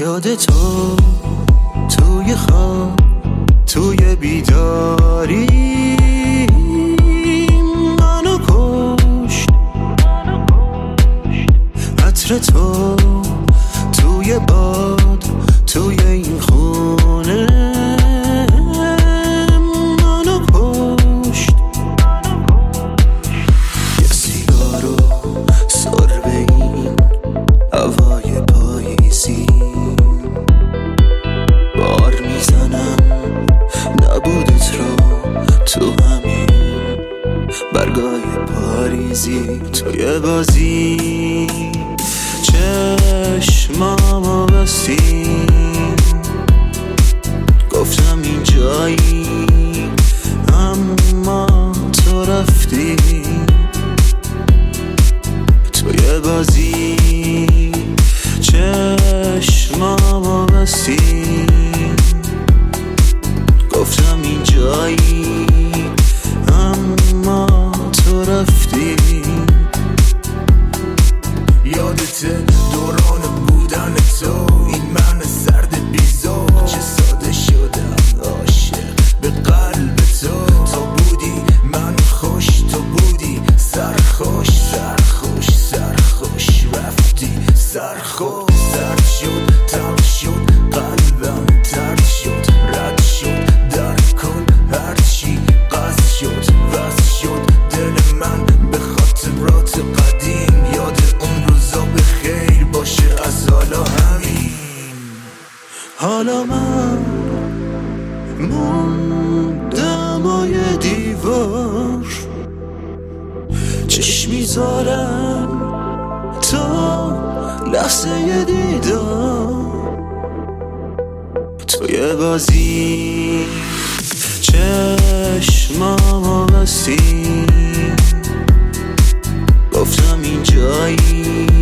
یاد تو توی خواب توی بیداری منو کشت. عطر تو توی باد توی این خونه منو کشت. یه سیگارو سر به این هوای پاییزی بار میزنم نبودت رو تو همین برگای پاریزی. توی بازی چشمامو بستی گفتم این جایی اما تو رفتی. توی بازی چشمامو بستی گفتم این جایی اما تو رفتی. یادت دوران بودن تو این من سرد بیزار چه ساده شدم عاشق به قلب تو. تو بودی من خوش تو بودی سرخوش سرخوش سرخوش رفتی سرخوش. سرد شد تلخ شد قلبم ترد شد رد شد در کن هرچی قصد شد وصل شد دل من به خاطرات قدیم. یاد اون روزا به خیر باشه از حالا همین. حالا من موندم و یه دیوار چشم میذارم تا لحظه دیدار. توی بازی چشمامو بستی گفتم این جایی